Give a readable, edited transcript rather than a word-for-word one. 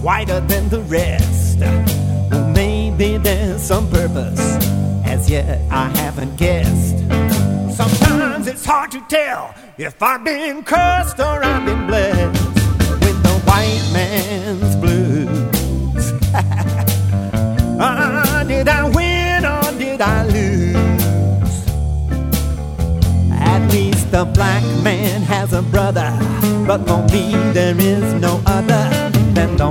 whiter than the rest. Well, maybe there's some purpose, as yet I haven't guessed. Sometimes it's hard to tell if I've been cursed or I've been blessed with the white man's blues. Did I win or did I lose? At least the black man has a brother, but for me there is no other than the